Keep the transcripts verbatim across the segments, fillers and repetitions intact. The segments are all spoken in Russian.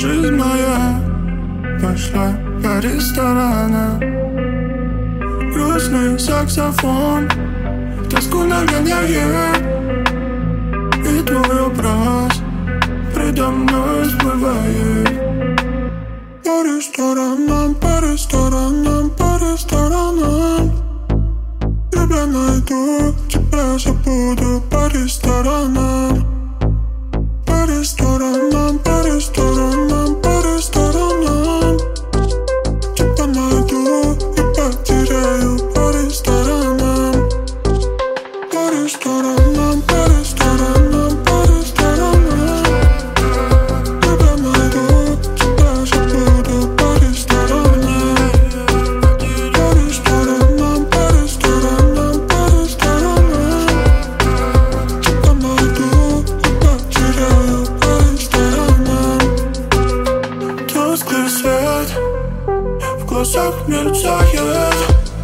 Жизнь моя пошла по ресторанам. Грустный саксофон тоску нагоняет, и твой образ предо мной всплывает. По ресторанам, по ресторанам, по ресторанам. Тебя найду, тебя забуду. По ресторанам, по ресторанам, по ресторанам, по ресторанам. Тебя найду и потеряю. По ресторанам, по ресторанам, по ресторанам, по ресторанам. Тебя найду, тебя забуду. По ресторанам, по ресторанам, по ресторанам, по ресторанам. Тебя найду и потеряю. По ресторанам. Тусклый свет в глазах мерцает.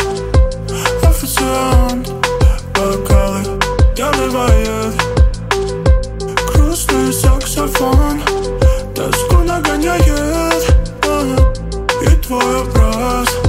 Официант бокалы доливает. Грустный саксофон тоску нагоняет, а, и твой образ